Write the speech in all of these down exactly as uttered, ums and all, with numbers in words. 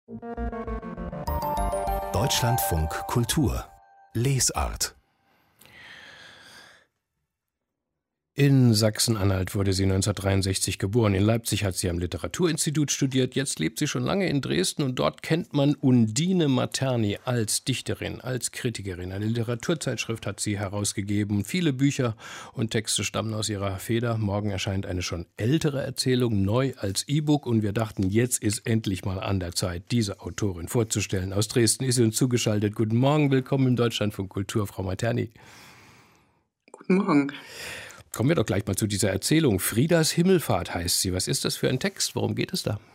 Deutschlandfunk Kultur Lesart. In Sachsen-Anhalt wurde sie neunzehnhundertdreiundsechzig geboren. In Leipzig hat sie am Literaturinstitut studiert. Jetzt lebt sie schon lange in Dresden und dort kennt man Undine Materni als Dichterin, als Kritikerin. Eine Literaturzeitschrift hat sie herausgegeben. Viele Bücher und Texte stammen aus ihrer Feder. Morgen erscheint eine schon ältere Erzählung, neu als E-Book. Und wir dachten, jetzt ist endlich mal an der Zeit, diese Autorin vorzustellen. Aus Dresden ist sie uns zugeschaltet. Guten Morgen, willkommen im Deutschlandfunk Kultur, Frau Materni. Guten Morgen. Kommen wir doch gleich mal zu dieser Erzählung. Friedas Himmelfahrt heißt sie. Was ist das für ein Text? Worum geht es da?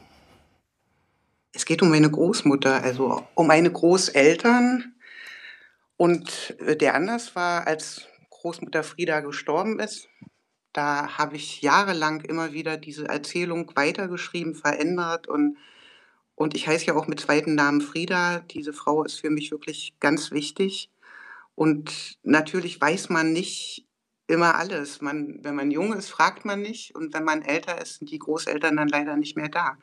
Es geht um meine Großmutter, also um meine Großeltern. Und der Anlass war, als Großmutter Frieda gestorben ist. Da habe ich jahrelang immer wieder diese Erzählung weitergeschrieben, verändert. Und, und ich heiße ja auch mit zweiten Namen Frieda. Diese Frau ist für mich wirklich ganz wichtig. Und natürlich weiß man nicht immer alles. Man, wenn man jung ist, fragt man nicht. Und wenn man älter ist, sind die Großeltern dann leider nicht mehr da.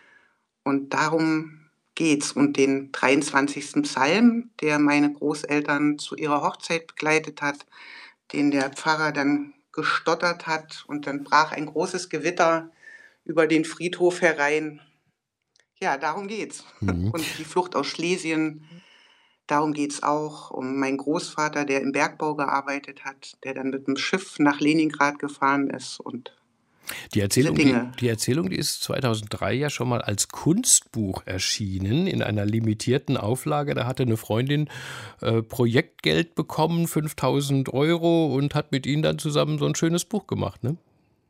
Und darum geht's. Und den dreiundzwanzigsten Psalm, der meine Großeltern zu ihrer Hochzeit begleitet hat, den der Pfarrer dann gestottert hat. Und dann brach ein großes Gewitter über den Friedhof herein. Ja, darum geht's. Mhm. Und die Flucht aus Schlesien. Darum geht es auch um meinen Großvater, der im Bergbau gearbeitet hat, der dann mit dem Schiff nach Leningrad gefahren ist und Die Erzählung, diese die, Dinge. die Erzählung, die ist zweitausenddrei ja schon mal als Kunstbuch erschienen, in einer limitierten Auflage. Da hatte eine Freundin äh, Projektgeld bekommen, fünftausend Euro, und hat mit ihnen dann zusammen so ein schönes Buch gemacht, ne?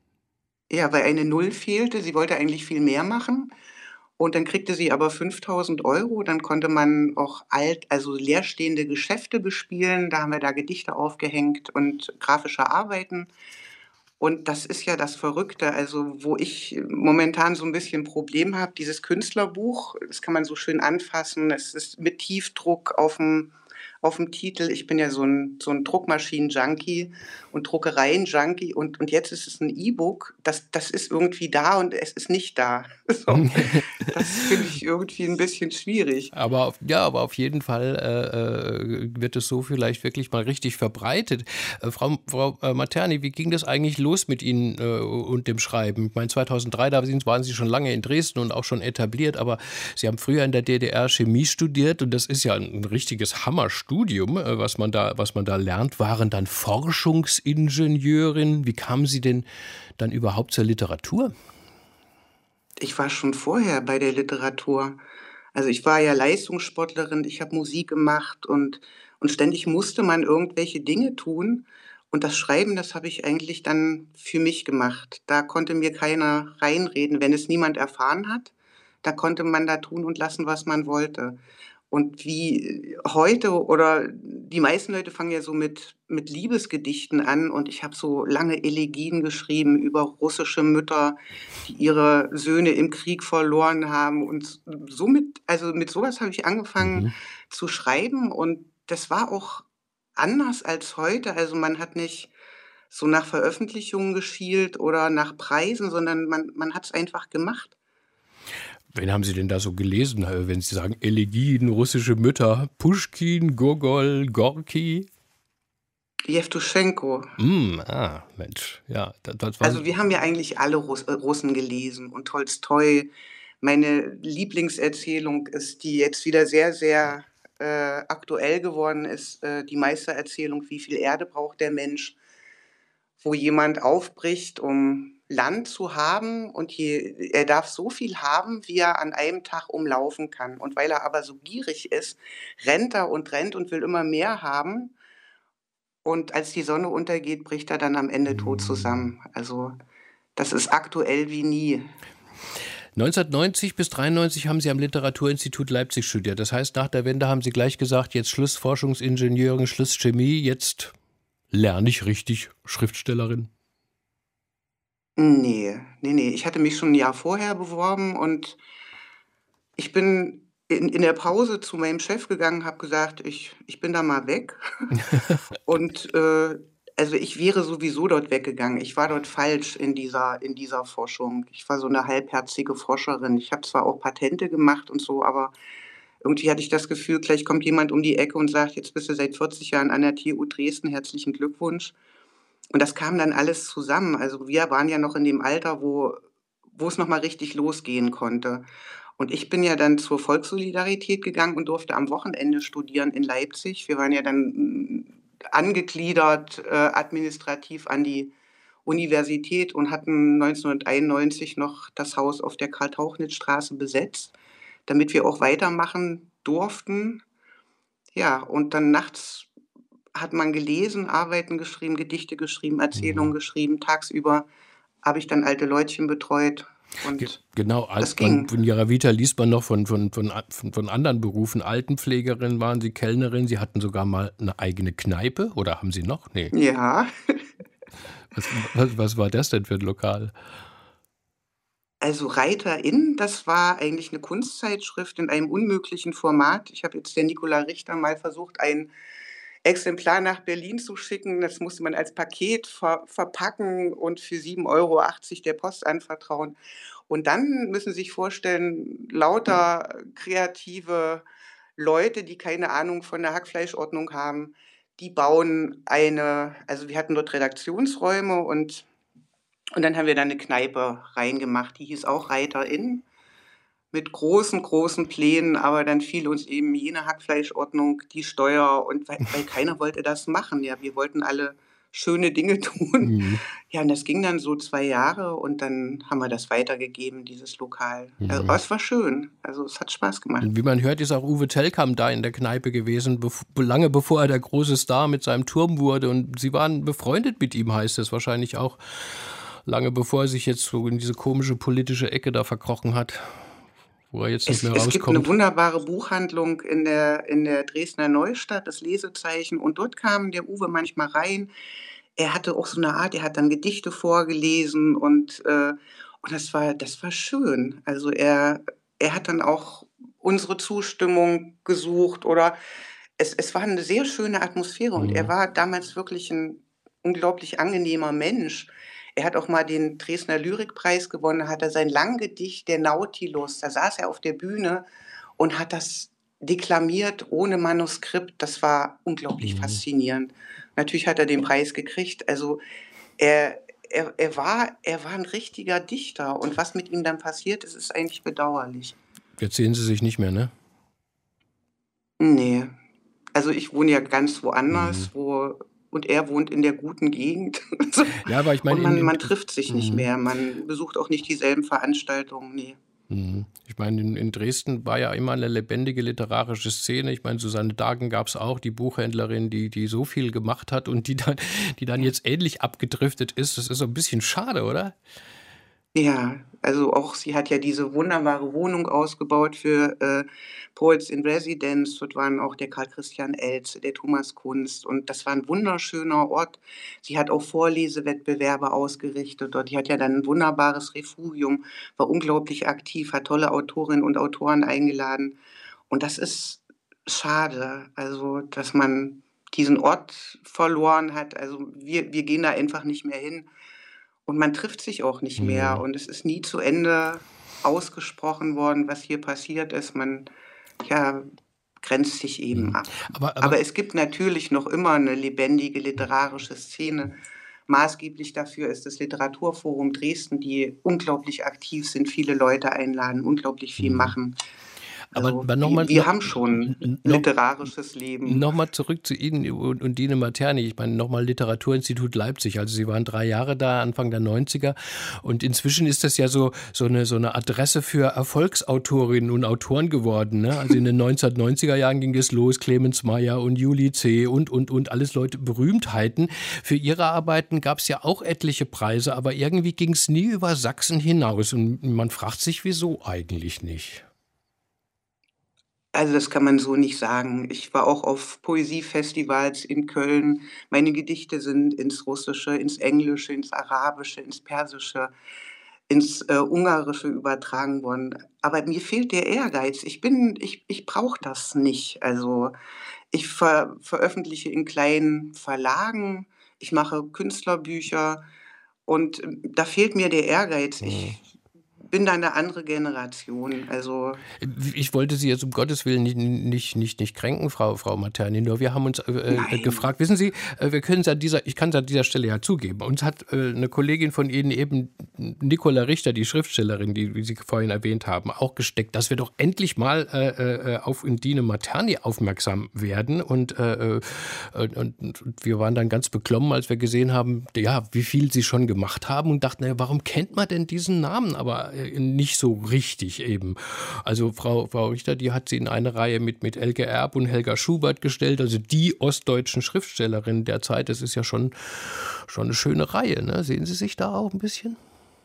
Ja, weil eine Null fehlte. Sie wollte eigentlich viel mehr machen. Und dann kriegte sie aber fünftausend Euro. Dann konnte man auch alt, also leerstehende Geschäfte bespielen. Da haben wir da Gedichte aufgehängt und grafische Arbeiten. Und das ist ja das Verrückte, also wo ich momentan so ein bisschen Problem habe, dieses Künstlerbuch, das kann man so schön anfassen. Es ist mit Tiefdruck auf dem auf dem Titel. Ich bin ja so ein so 'n Druckmaschinen-Junkie und Druckereien-Junkie und und jetzt ist es ein E-Book, das das ist irgendwie da und es ist nicht da. So, das finde ich irgendwie ein bisschen schwierig. Aber auf, ja, aber auf jeden Fall äh, äh, wird es so vielleicht wirklich mal richtig verbreitet. Äh, Frau, Frau äh, Materni, wie ging das eigentlich los mit Ihnen äh, und dem Schreiben? Ich meine, zweitausenddrei, da waren Sie schon lange in Dresden und auch schon etabliert, aber Sie haben früher in der D D R Chemie studiert und das ist ja ein, ein richtiges Hammerstudium, äh, was man da, was man da lernt. Waren dann Forschungsingenieurin. Wie kamen Sie denn dann überhaupt zur Literatur? Ich war schon vorher bei der Literatur. Also, ich war ja Leistungssportlerin, ich habe Musik gemacht und und ständig musste man irgendwelche Dinge tun. Und das Schreiben, das habe ich eigentlich dann für mich gemacht. Da konnte mir keiner reinreden. Wenn es niemand erfahren hat, da konnte man da tun und lassen, was man wollte. Und wie heute oder die meisten Leute fangen ja so mit mit Liebesgedichten an und ich habe so lange Elegien geschrieben über russische Mütter, die ihre Söhne im Krieg verloren haben und somit also, mit sowas habe ich angefangen Mhm. zu schreiben und das war auch anders als heute. Also, man hat nicht so nach Veröffentlichungen geschielt oder nach Preisen, sondern man man hat's einfach gemacht. Wen haben Sie denn da so gelesen, äh, wenn Sie sagen Elegien, russische Mütter? Puschkin, Gogol, Gorki? Jewtuschenko. Hm, ah, Mensch, ja, das, das Also, wir waren. haben ja eigentlich alle Russ äh, Russen gelesen und Tolstoi. Meine Lieblingserzählung ist, die jetzt wieder sehr, sehr, äh, aktuell geworden ist, äh, die Meistererzählung „Wie viel Erde braucht der Mensch?", wo jemand aufbricht, um Land zu haben und je er darf so viel haben, wie er an einem Tag umlaufen kann. Und weil er aber so gierig ist, rennt er und rennt und will immer mehr haben. Und als die Sonne untergeht, bricht er dann am Ende tot zusammen. Also, das ist aktuell wie nie. neunzehnhundertneunzig bis dreiundneunzig haben Sie am Literaturinstitut Leipzig studiert. Das heißt, nach der Wende haben Sie gleich gesagt, jetzt Schluss Forschungsingenieurin, Schluss Chemie, jetzt lerne ich richtig Schriftstellerin. Ne, ne, ne. Ich hatte mich schon 'n Jahr vorher beworben und ich bin in in der Pause zu meinem Chef gegangen, habe gesagt: „Ich ich bin da mal weg." Und, äh, Also, ich wäre sowieso dort weggegangen. Ich war dort falsch in dieser in dieser Forschung. Ich war so 'ne halbherzige Forscherin. Ich habe zwar auch Patente gemacht und so, aber irgendwie hatte ich das Gefühl, gleich kommt jemand um die Ecke und sagt: „Jetzt bist du seit vierzig Jahren an der T U Dresden, herzlichen Glückwunsch.“ Und das kam dann alles zusammen. Also, wir waren ja noch in dem Alter, wo wo es noch mal richtig losgehen konnte. Und ich bin ja dann zur Volkssolidarität gegangen und durfte am Wochenende studieren in Leipzig. Wir waren ja dann, hm, angegliedert, äh, administrativ an die Universität und hatten neunzehnhunderteinundneunzig noch das Haus auf der Karl-Tauchnitz-Straße besetzt, damit wir auch weitermachen durften. Ja, und dann nachts hat man gelesen, Arbeiten geschrieben, Gedichte geschrieben, Erzählungen Mhm. geschrieben. Tagsüber habe ich dann alte Leutchen betreut Ge und genau, al das man ging. in Ihrer Vita liest man noch von von von a von von anderen Berufen. Altenpflegerin waren Sie, Kellnerin, Sie hatten sogar mal 'ne eigene Kneipe oder haben Sie noch? Ne. Ja. Was was was war das denn für 'n Lokal? Also, Reiter in, das war eigentlich 'ne Kunstzeitschrift in einem unmöglichen Format. Ich habe jetzt der Nicola Richter mal versucht, ein Exemplar nach Berlin zu schicken. Das musste man als Paket ver verpacken und für sieben Euro achtzig der Post anvertrauen. Und dann müssen Sie sich vorstellen, lauter kreative Leute, die keine Ahnung von der Hackfleischordnung haben, die bauen eine also, wir hatten dort Redaktionsräume und und dann haben wir da 'ne Kneipe reingemacht, die hieß auch Reiter in, mit großen, großen Plänen, aber dann fiel uns eben jene Hackfleischordnung, die Steuer und weil weil keiner wollte das machen, ja. Wir wollten alle schöne Dinge tun. Mhm. Ja, und das ging dann so zwei Jahre und dann haben wir das weitergegeben, dieses Lokal. Äh, aber Mhm. es war schön. Also, es hat Spaß gemacht. Und wie man hört, ist auch Uwe Tellkamp da in der Kneipe gewesen, bef lange bevor er der große Star mit seinem Turm wurde. Und Sie waren befreundet mit ihm, heißt es wahrscheinlich auch, lange bevor er sich jetzt so in diese komische politische Ecke da verkrochen hat, wo er jetzt nicht Es mehr es gibt 'ne rauskommt. wunderbare Buchhandlung in der in der Dresdner Neustadt, das Lesezeichen, und dort kam der Uwe manchmal rein. Er hatte auch so 'ne Art, er hat dann Gedichte vorgelesen und, äh und das war das war schön. Also, er er hat dann auch unsere Zustimmung gesucht oder es es war 'ne sehr schöne Atmosphäre und er Mhm. war damals wirklich 'n unglaublich angenehmer Mensch. Er hat auch mal den Dresdner Lyrikpreis gewonnen, da hat er sein Langgedicht „Der Nautilus“, da saß er auf der Bühne und hat das deklamiert ohne Manuskript. Das war unglaublich Mhm. faszinierend. Natürlich hat er den Preis gekriegt. Also, er er er war er war 'n richtiger Dichter und was mit ihm dann passiert ist, ist eigentlich bedauerlich. Jetzt sehen Sie sich nicht mehr, ne? Ne. Also, ich wohne ja ganz Mhm. woanders, wo und er wohnt in der guten Gegend. So Ja, aber ich und meine in man in man trifft sich nicht mhm. mehr. Man besucht auch nicht dieselben Veranstaltungen, ne. Mhm. Ich meine, in in Dresden war ja immer 'ne lebendige literarische Szene. Ich meine, Susanne Dagen gab's auch, die Buchhändlerin, die die so viel gemacht hat und die dann die dann Ja. jetzt ähnlich abgedriftet ist. Das ist so 'n bisschen schade, oder? Ja, also auch sie hat ja diese wunderbare Wohnung ausgebaut für, äh, Poets in Residence. Dort waren auch der Karl Christian Elze, der Thomas Kunst und das war 'n wunderschöner Ort. Sie hat auch Vorlesewettbewerbe ausgerichtet dort. Die hat ja dann 'n wunderbares Refugium, war unglaublich aktiv, hat tolle Autorinnen und Autoren eingeladen. Und das ist schade, also, dass man diesen Ort verloren hat. Also, wir wir gehen da einfach nicht mehr hin und man trifft sich auch nicht mehr Mhm. und es ist nie zu Ende ausgesprochen worden, was hier passiert ist. Man, ja, grenzt sich eben Mhm. ab. Aber aber Aber es gibt natürlich noch immer 'ne lebendige literarische Szene. Maßgeblich dafür ist das Literaturforum Dresden, die unglaublich aktiv sind, viele Leute einladen, unglaublich viel Mhm. machen. Aber Also, aber noch wir mal wir no haben n schon n noch literarisches Leben. noch mal zurück zu Ihnen und Undine Materni. Ich meine, noch mal Literaturinstitut Leipzig. Also, Sie waren drei Jahre da, Anfang der Neunziger und inzwischen ist das ja so so 'ne so 'ne Adresse für Erfolgsautorinnen und Autoren geworden, ne? Also, in den neunzehnhundertneunziger Jahren ging es los, Clemens Maier und Juli C. und, und, und, alles Leute Berühmtheiten. Für Ihre Arbeiten gab's ja auch etliche Preise, aber irgendwie ging's nie über Sachsen hinaus und man fragt sich: „Wieso eigentlich nicht?“ Also, das kann man so nicht sagen. Ich war auch auf Poesiefestivals in Köln. Meine Gedichte sind ins Russische, ins Englische, ins Arabische, ins Persische, ins, äh, Ungarische übertragen worden. Aber mir fehlt der Ehrgeiz. Ich bin ich ich brauche das nicht. Also, ich ver veröffentliche in kleinen Verlagen. ich mache Künstlerbücher und ähm, da fehlt mir der Ehrgeiz. Mhm. Ich bin da eine andere Generation. Also Ich wollte Sie jetzt um Gottes Willen nicht nicht nicht nicht kränken, Frau Frau Materni, nur wir haben uns, äh, äh, nein. gefragt, wissen Sie, äh, wir können's an dieser ich kann's an dieser Stelle ja zugeben. Uns hat, äh, 'ne Kollegin von Ihnen eben Nicola Richter, die Schriftstellerin, die wie Sie vorhin erwähnt haben, auch gesteckt, dass wir doch endlich mal, äh, äh, auf Undine Materni aufmerksam werden und, äh, äh, und und und wir waren dann ganz beklommen, als wir gesehen haben, ja, wie viel Sie schon gemacht haben und dachten: „Na ja, warum kennt man denn diesen Namen?“ Aber, äh, nicht so richtig eben. Also Frau Frau Richter, die hat sie in eine Reihe mit mit Elke Erb und Helga Schubert gestellt, also die ostdeutschen Schriftstellerinnen der Zeit. Das ist ja schon schon 'ne schöne Reihe, ne? Sehen Sie sich da auch 'n bisschen?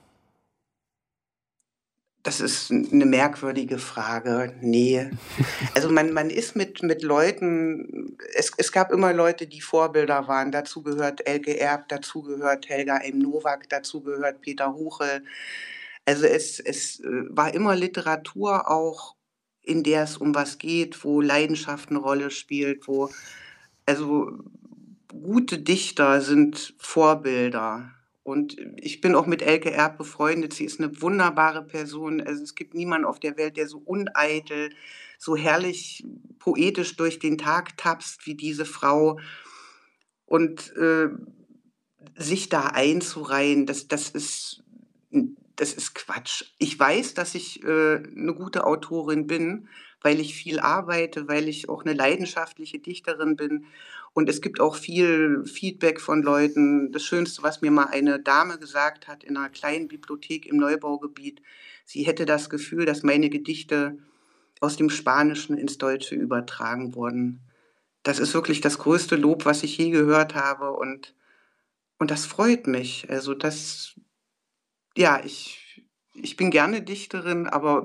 Das ist 'n 'ne merkwürdige Frage. Ne. Also, man man ist mit mit Leuten es es gab immer Leute, die Vorbilder waren. Dazu gehört Elke Erb, dazu gehört Helga M. Nowak, dazu gehört Peter Huchel. Also, es es, äh, war immer Literatur auch, in der es um was geht, wo Leidenschaft 'ne Rolle spielt, wo also, gute Dichter sind Vorbilder. Und ich bin auch mit Elke Erb befreundet. Sie ist 'ne wunderbare Person. Also, es gibt niemanden auf der Welt, der so uneitel, so herrlich poetisch durch den Tag tapst wie diese Frau. Und, äh, sich da einzureihen, das das ist hm, das ist Quatsch. Ich weiß, dass ich, äh, 'ne gute Autorin bin, weil ich viel arbeite, weil ich auch 'ne leidenschaftliche Dichterin bin. Und es gibt auch viel Feedback von Leuten. Das Schönste, was mir mal eine Dame gesagt hat in 'ner kleinen Bibliothek im Neubaugebiet, sie hätte das Gefühl, dass meine Gedichte aus dem Spanischen ins Deutsche übertragen wurden. Das ist wirklich das größte Lob, was ich je gehört habe und und das freut mich. Also, das ja, ich ich bin gerne Dichterin, aber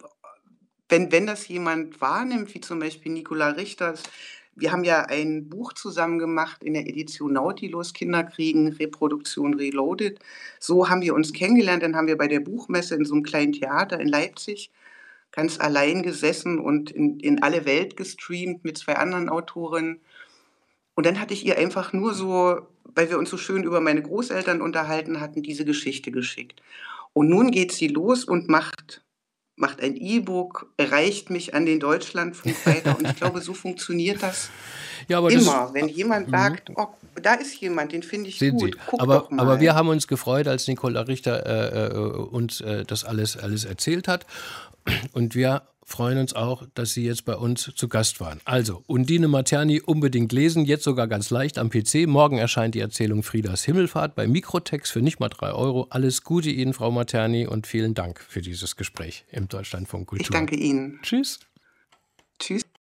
wenn wenn das jemand wahrnimmt, wie zum Beispiel Nicola Richter wir haben ja ein Buch zusammen gemacht in der Edition Nautilus, Kinderkriegen, Reproduktion Reloaded. So haben wir uns kennengelernt. Dann haben wir bei der Buchmesse in so 'nem kleinen Theater in Leipzig ganz allein gesessen und in in alle Welt gestreamt mit zwei anderen Autorinnen. Und dann hatte ich ihr einfach nur so, weil wir uns so schön über meine Großeltern unterhalten hatten, diese Geschichte geschickt. Und nun geht sie los und macht macht ein E-Book, reicht mich an den Deutschlandfunk weiter. Und ich glaube, so funktioniert das Ja, aber das immer. Wenn jemand mhm. sagt: „Oh, da ist jemand, den finde ich Sehen Sie, gut. Guck aber doch aber wir mal.“ haben uns gefreut, als Nicola Richter, äh, äh, uns, äh, das alles alles erzählt hat. Und wir freuen uns auch, dass Sie jetzt bei uns zu Gast waren. Also, Undine Materni unbedingt lesen, jetzt sogar ganz leicht am P C. Morgen erscheint die Erzählung Friedas Himmelfahrt bei Mikrotext für nicht mal drei Euro. Alles Gute Ihnen, Frau Materni, und vielen Dank für dieses Gespräch im Deutschlandfunk Ich Kultur. danke Ihnen. Tschüss. Tschüss.